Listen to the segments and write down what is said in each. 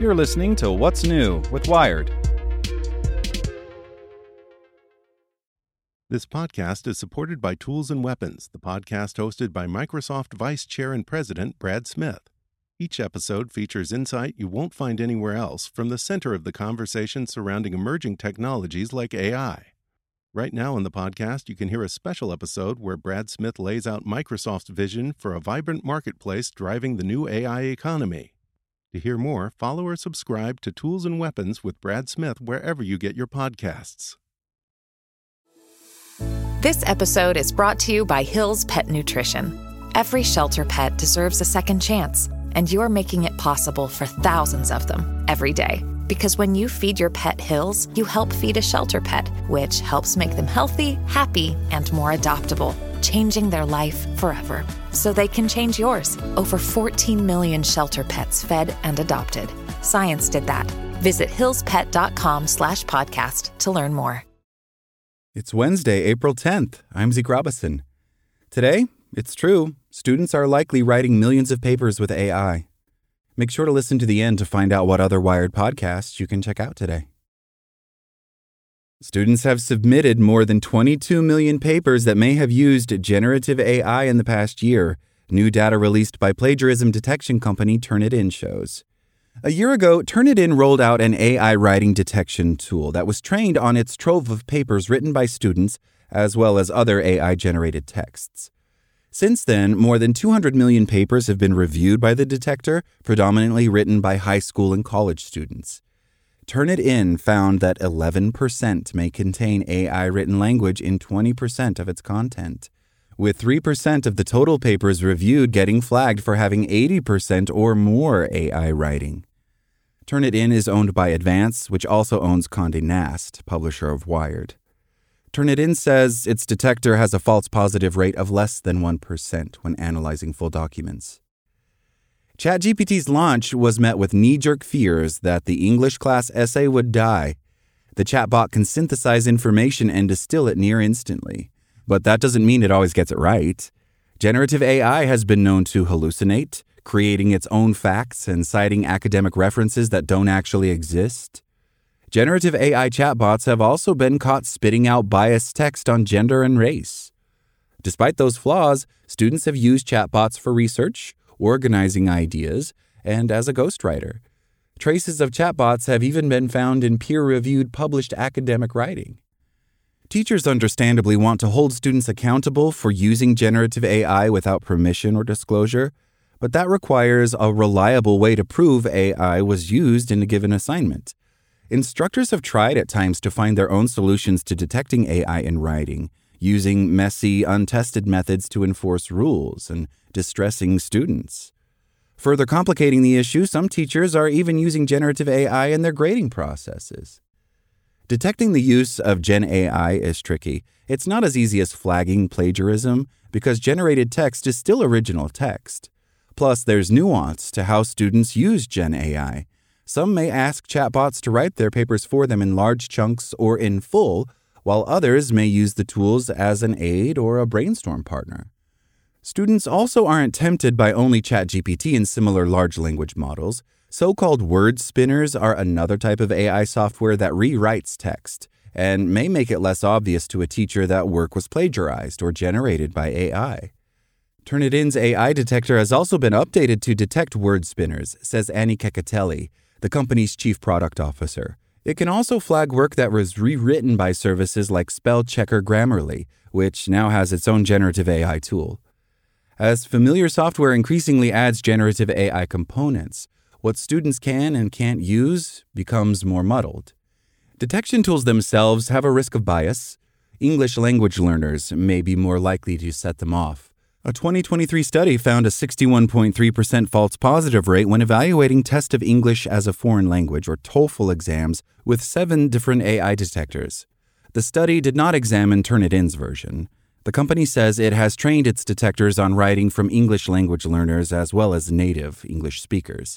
You're listening to What's New with Wired. This podcast is supported by Tools and Weapons, the podcast hosted by Microsoft Vice Chair and President Brad Smith. Each episode features insight you won't find anywhere else from the center of the conversation surrounding emerging technologies like AI. Right now in the podcast, you can hear a special episode where Brad Smith lays out Microsoft's vision for a vibrant marketplace driving the new AI economy. To hear more, follow or subscribe to Tools and Weapons with Brad Smith wherever you get your podcasts. This episode is brought to you by Hill's Pet Nutrition. Every shelter pet deserves a second chance, and you're making it possible for thousands of them every day. Because when you feed your pet Hill's, you help feed a shelter pet, which helps make them healthy, happy, and more adoptable, changing their life forever. So they can change yours. Over 14 million shelter pets fed and adopted. Science did that. Visit hillspet.com/podcast to learn more. It's Wednesday, April 10th. I'm Zeke Robison. Today, it's true, students are likely writing millions of papers with AI. Make sure to listen to the end to find out what other Wired podcasts you can check out today. Students have submitted more than 22 million papers that may have used generative AI in the past year, new data released by plagiarism detection company Turnitin shows. A year ago, Turnitin rolled out an AI writing detection tool that was trained on its trove of papers written by students, as well as other AI-generated texts. Since then, more than 200 million papers have been reviewed by the detector, predominantly written by high school and college students. Turnitin found that 11% may contain AI-written language in 20% of its content, with 3% of the total papers reviewed getting flagged for having 80% or more AI writing. Turnitin is owned by Advance, which also owns Condé Nast, publisher of Wired. Turnitin says its detector has a false positive rate of less than 1% when analyzing full documents. ChatGPT's launch was met with knee-jerk fears that the English class essay would die. The chatbot can synthesize information and distill it near instantly, but that doesn't mean it always gets it right. Generative AI has been known to hallucinate, creating its own facts and citing academic references that don't actually exist. Generative AI chatbots have also been caught spitting out biased text on gender and race. Despite those flaws, students have used chatbots for research, organizing ideas, and as a ghostwriter. Traces of chatbots have even been found in peer-reviewed published academic writing. Teachers understandably want to hold students accountable for using generative AI without permission or disclosure, but that requires a reliable way to prove AI was used in a given assignment. Instructors have tried at times to find their own solutions to detecting AI in writing, using messy, untested methods to enforce rules and distressing students. Further complicating the issue, some teachers are even using generative AI in their grading processes. Detecting the use of Gen AI is tricky. It's not as easy as flagging plagiarism because generated text is still original text. Plus, there's nuance to how students use Gen AI. Some may ask chatbots to write their papers for them in large chunks or in full, while others may use the tools as an aid or a brainstorm partner. Students also aren't tempted by only ChatGPT and similar large language models. So-called word spinners are another type of AI software that rewrites text and may make it less obvious to a teacher that work was plagiarized or generated by AI. Turnitin's AI detector has also been updated to detect word spinners, says Annie Kekatelli, the company's chief product officer. It can also flag work that was rewritten by services like Spell Checker Grammarly, which now has its own generative AI tool. As familiar software increasingly adds generative AI components, what students can and can't use becomes more muddled. Detection tools themselves have a risk of bias. English language learners may be more likely to set them off. A 2023 study found a 61.3% false positive rate when evaluating Test of English as a Foreign Language, or TOEFL exams, with 7 different AI detectors. The study did not examine Turnitin's version. The company says it has trained its detectors on writing from English language learners as well as native English speakers.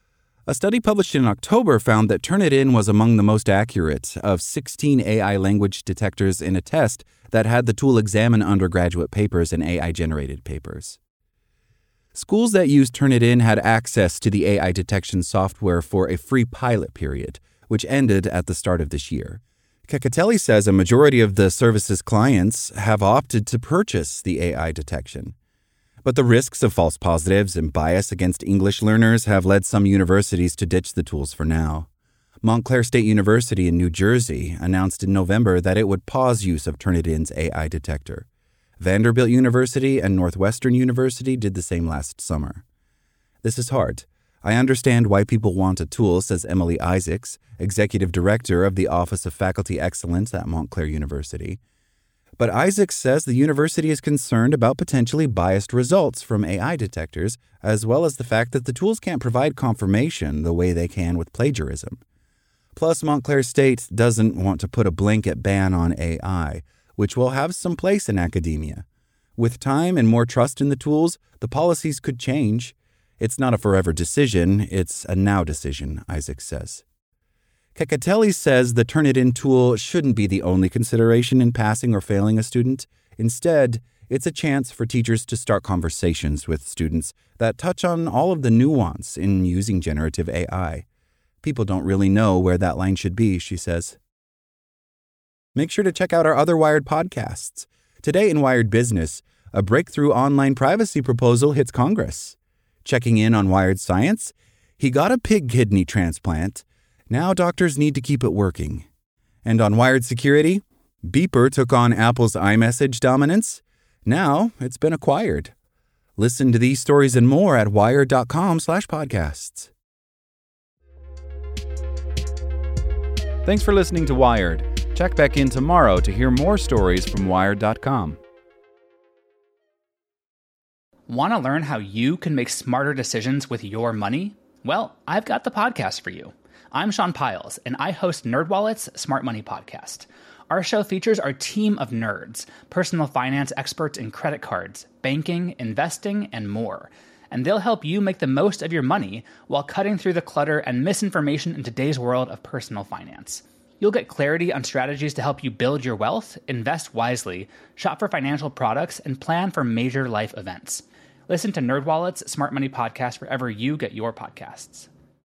A study published in October found that Turnitin was among the most accurate of 16 AI language detectors in a test that had the tool examine undergraduate papers and AI-generated papers. Schools that used Turnitin had access to the AI detection software for a free pilot period, which ended at the start of this year. Cecatelli says a majority of the service's clients have opted to purchase the AI detection. But the risks of false positives and bias against English learners have led some universities to ditch the tools for now. Montclair State University in New Jersey announced in November that it would pause use of Turnitin's AI detector. Vanderbilt University and Northwestern University did the same last summer. This is hard. I understand why people want a tool, says Emily Isaacs, Executive Director of the Office of Faculty Excellence at Montclair University. But Isaacs says the university is concerned about potentially biased results from AI detectors, as well as the fact that the tools can't provide confirmation the way they can with plagiarism. Plus, Montclair State doesn't want to put a blanket ban on AI, which will have some place in academia. With time and more trust in the tools, the policies could change. It's not a forever decision, it's a now decision, Isaac says. Cecatelli says the Turnitin tool shouldn't be the only consideration in passing or failing a student. Instead, it's a chance for teachers to start conversations with students that touch on all of the nuance in using generative AI. People don't really know where that line should be, she says. Make sure to check out our other Wired podcasts. Today in Wired Business, a breakthrough online privacy proposal hits Congress. Checking in on Wired Science, he got a pig kidney transplant. Now doctors need to keep it working. And on Wired Security, Beeper took on Apple's iMessage dominance. Now it's been acquired. Listen to these stories and more at wired.com/podcasts. Thanks for listening to Wired. Check back in tomorrow to hear more stories from Wired.com. Want to learn how you can make smarter decisions with your money? Well, I've got the podcast for you. I'm Sean Piles, and I host NerdWallet's Smart Money Podcast. Our show features our team of nerds, personal finance experts in credit cards, banking, investing, and more. And they'll help you make the most of your money while cutting through the clutter and misinformation in today's world of personal finance. You'll get clarity on strategies to help you build your wealth, invest wisely, shop for financial products, and plan for major life events. Listen to NerdWallet's Smart Money Podcast wherever you get your podcasts.